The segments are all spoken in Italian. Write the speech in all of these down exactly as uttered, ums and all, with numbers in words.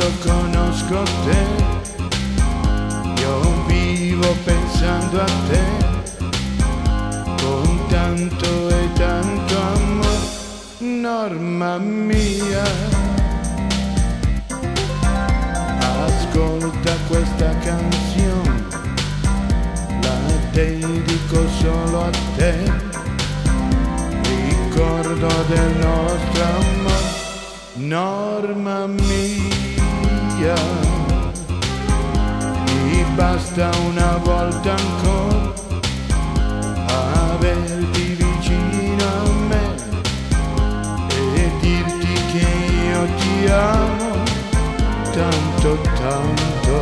quando conosco te, io vivo pensando a te, con tanto e tanto amore, Norma mia. Ascolta questa canzone, la dedico solo a te, ricordo del nostro amore, Norma mia. Mi basta una volta ancora averti vicino a me e dirti che io ti amo tanto tanto,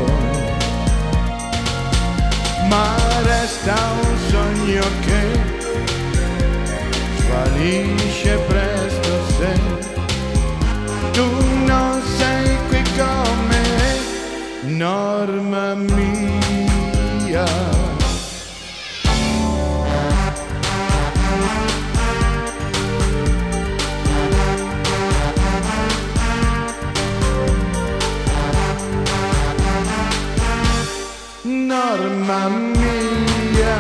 ma resta un sogno che svanisce presto se tu non sei qui con me, Norma mia. Norma mia,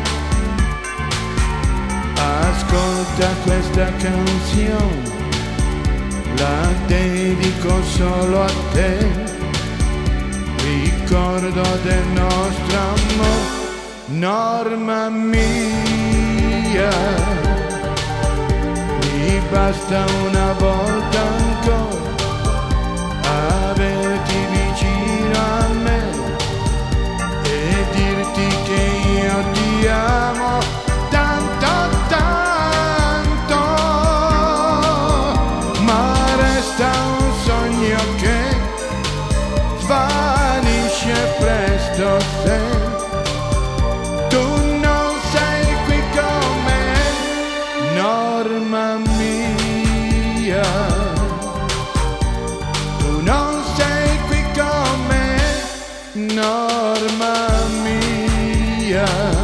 ascolta questa canzone, la dedico solo a te, ricordo del nostro amore, Norma mia. Mi basta una volta ancora averti vicino a me e dirti che io ti amo tanto tanto, ma resta un sogno che svanisce presto se tu non sei qui con me, Norma mia. Tu non sei qui con me, Norma mia.